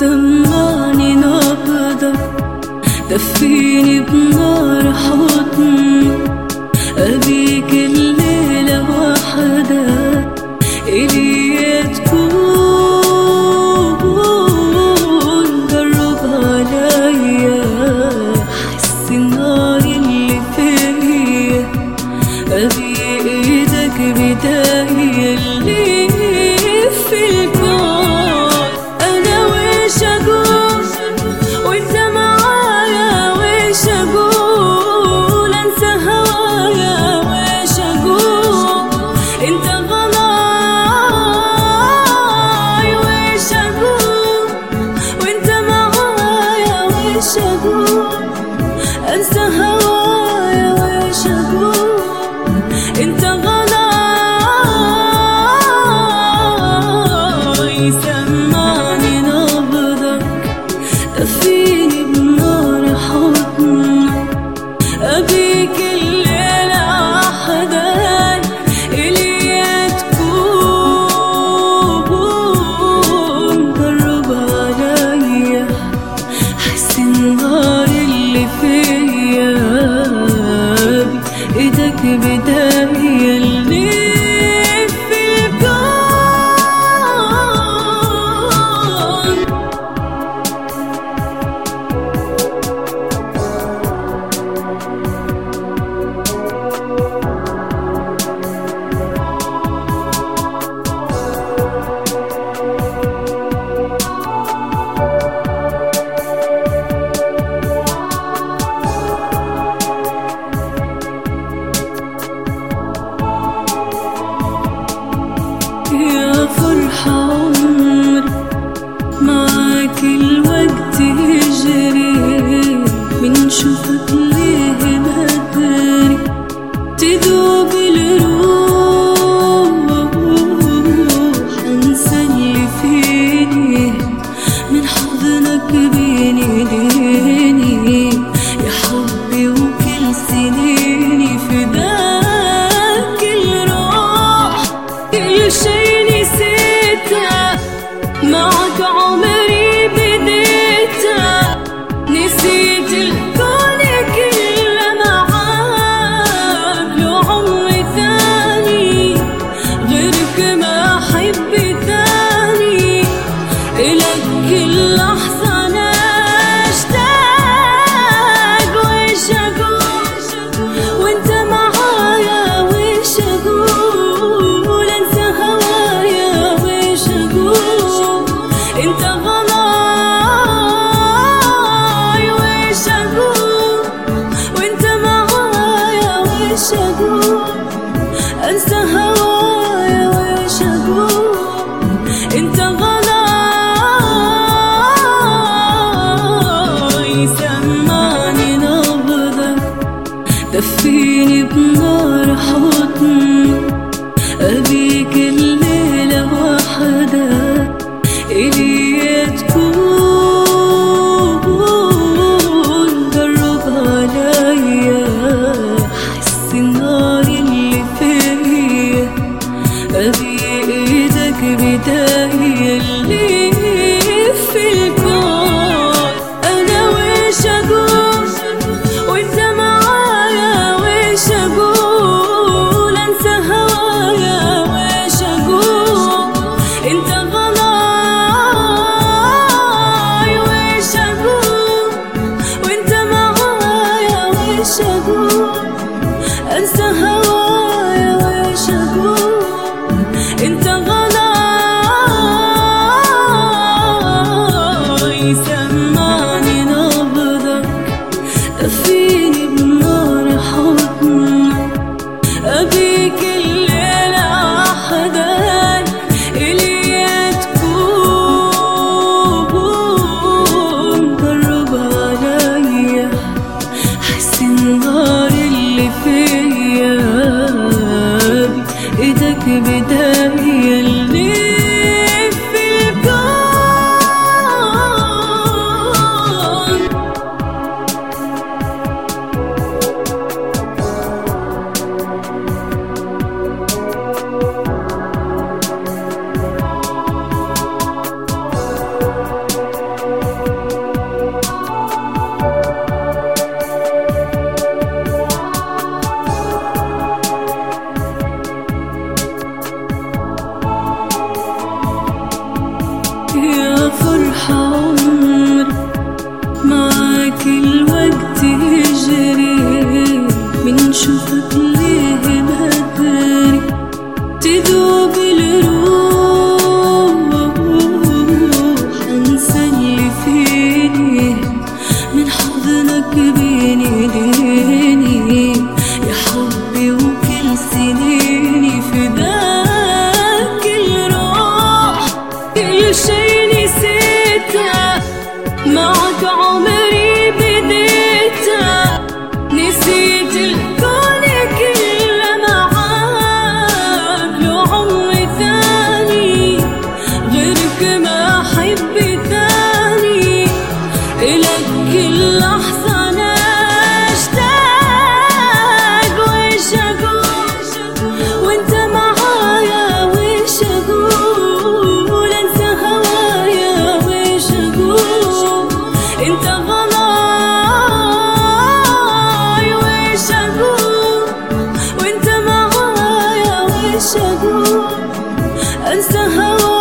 سمعني نبضك، دفيني بنار حضنك، أبيك الليلة وحدك إلي تكون، قرب عليا حس النار اللي فيا، أبي إيدك بداية اللي في الكون. أنا ويش أقول وإنت معايا، ويش أقول أنسى هوايا، ويش أقول أنت غلاي، ويش أقول وإنت معايا، ويش أقول أنسى هوايا، ويش أقول أنت غلاي. سمعني نبضك، دفيني بنار حضنك، أبيك الليلة وحدك إلي تكون، قرب عليا حس النار اللي فيا، بإيدك بداية اللي في الكون. يا فرحة عمري معاك الوقت يجري، من شوفك ليه بدري تدوب الروح، أنسى اللي فيني من حضنك بيني ليني، يا حبي وكل سنيني فداك الروح، كل شي نسيته معك عمري بديته، نسيت الكون كله معاك، لو عمري ثاني غيرك ما أحب ثاني، إلك كل لحظة أنا أشتاق، ويش أقول وإنت معايا، ويش أقول أنسى هوايا، ويش أقول أنت غلاي، ويش أقول وإنت معايا، ويش أقول أنسى هوايا، ويش أقول أنت غلاي. سمعني نبضك، دفيني بنار حضنك، أبيك الليلة وحدك إلي تكون، قرب عليا حس النار اللي فيا، أبي إيدك بداية اللي في الكون. أنا ويش أقول وإنت معايا، ويش أقول أنسى هوايا، ويش أقول أنت غلاي، ويش أقول وإنت معايا، ويش أقول أنسى هوايا، ويش أقول أنت غلاي. سمعني نبضك، دفيني بنار حضنك، أبيك الليلة وحدك إلي تكون، قرب عليا حس النار اللي فيا، بإيدك بداية اللي في الكون. أعشقه، أنسى هواك